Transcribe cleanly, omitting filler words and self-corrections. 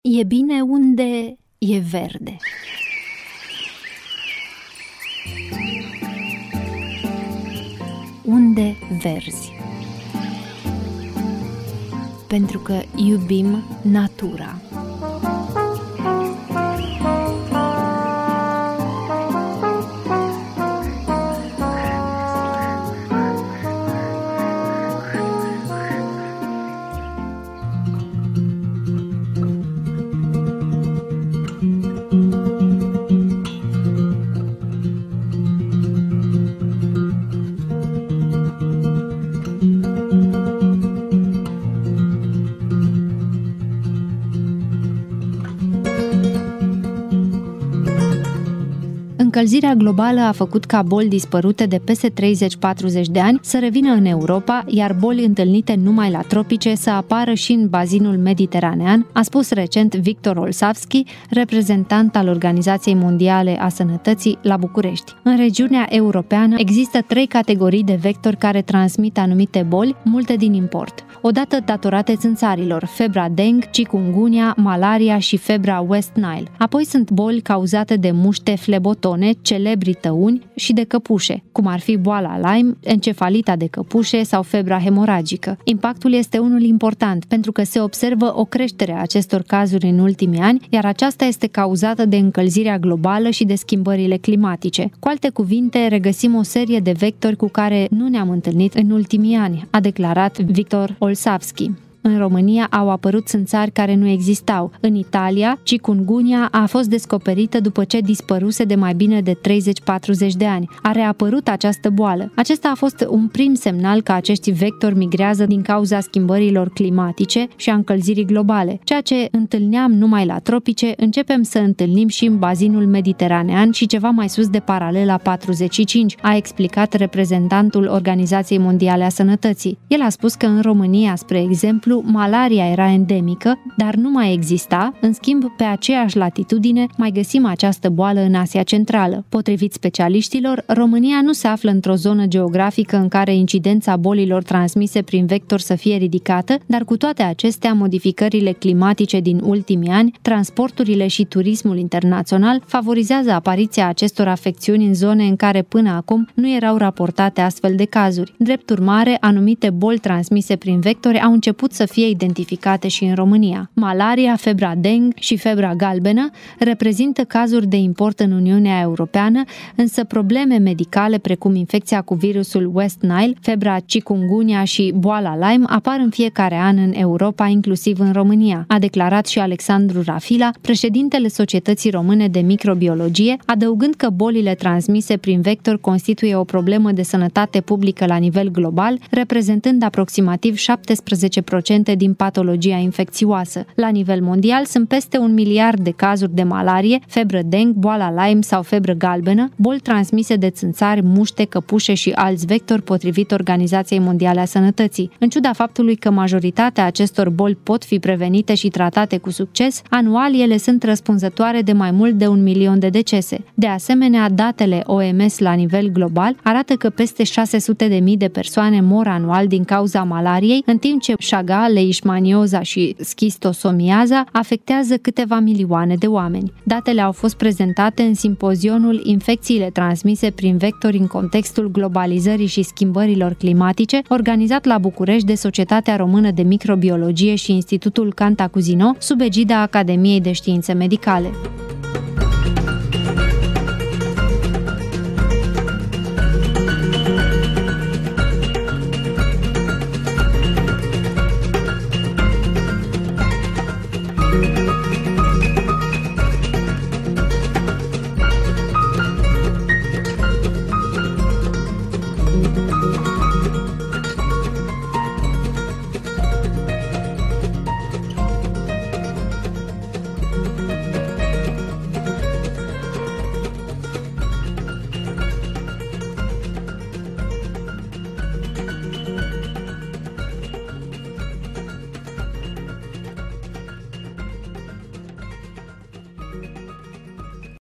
E bine unde e verde. Unde verzi. Pentru că iubim natura. Încălzirea globală a făcut ca boli dispărute de peste 30-40 de ani să revină în Europa, iar boli întâlnite numai la tropice să apară și în bazinul mediteranean, a spus recent Victor Olsavski, reprezentant al Organizației Mondiale a Sănătății la București. În regiunea europeană există 3 categorii de vectori care transmit anumite boli, multe din import. Odată datorate țânțarilor, febra dengue, chikungunya, malaria și febra West Nile. Apoi sunt boli cauzate de muște flebotone, celebri tăuni și de căpușe, cum ar fi boala Lyme, encefalita de căpușe sau febra hemoragică. Impactul este unul important, pentru că se observă o creștere a acestor cazuri în ultimii ani, iar aceasta este cauzată de încălzirea globală și de schimbările climatice. Cu alte cuvinte, regăsim o serie de vectori cu care nu ne-am întâlnit în ultimii ani, a declarat Victor Olsavski. În România au apărut țânțari care nu existau. În Italia, chikungunya a fost descoperită după ce dispăruse de mai bine de 30-40 de ani. A reapărut această boală. Acesta a fost un prim semnal că acești vectori migrează din cauza schimbărilor climatice și a încălzirii globale. Ceea ce întâlneam numai la tropice, începem să întâlnim și în bazinul mediteranean și ceva mai sus de paralela 45, a explicat reprezentantul Organizației Mondiale a Sănătății. El a spus că în România, spre exemplu, malaria era endemică, dar nu mai exista, în schimb, pe aceeași latitudine mai găsim această boală în Asia Centrală. Potrivit specialiștilor, România nu se află într-o zonă geografică în care incidența bolilor transmise prin vector să fie ridicată, dar cu toate acestea, modificările climatice din ultimii ani, transporturile și turismul internațional favorizează apariția acestor afecțiuni în zone în care până acum nu erau raportate astfel de cazuri. Drept urmare, anumite boli transmise prin vectori au început să fie identificate și în România. Malaria, febra dengue și febra galbenă reprezintă cazuri de import în Uniunea Europeană, însă probleme medicale precum infecția cu virusul West Nile, febra chikungunya și boala Lyme apar în fiecare an în Europa, inclusiv în România, a declarat și Alexandru Rafila, președintele Societății Române de Microbiologie, adăugând că bolile transmise prin vector constituie o problemă de sănătate publică la nivel global, reprezentând aproximativ 17% din patologia infecțioasă. La nivel mondial sunt peste 1 miliard de cazuri de malarie, febră dengue, boala Lyme sau febră galbenă, boli transmise de țânțari, muște, căpușe și alți vectori potrivit Organizației Mondiale a Sănătății. În ciuda faptului că majoritatea acestor boli pot fi prevenite și tratate cu succes, anual ele sunt răspunzătoare de mai mult de 1 milion de decese. De asemenea, datele OMS la nivel global arată că peste 600.000 de persoane mor anual din cauza malariei, în timp ce șaga, leishmanioza și schistosomiaza afectează câteva milioane de oameni. Datele au fost prezentate în simpozionul Infecțiile transmise prin vectori în contextul globalizării și schimbărilor climatice, organizat la București de Societatea Română de Microbiologie și Institutul Cantacuzino, sub egida Academiei de Științe Medicale.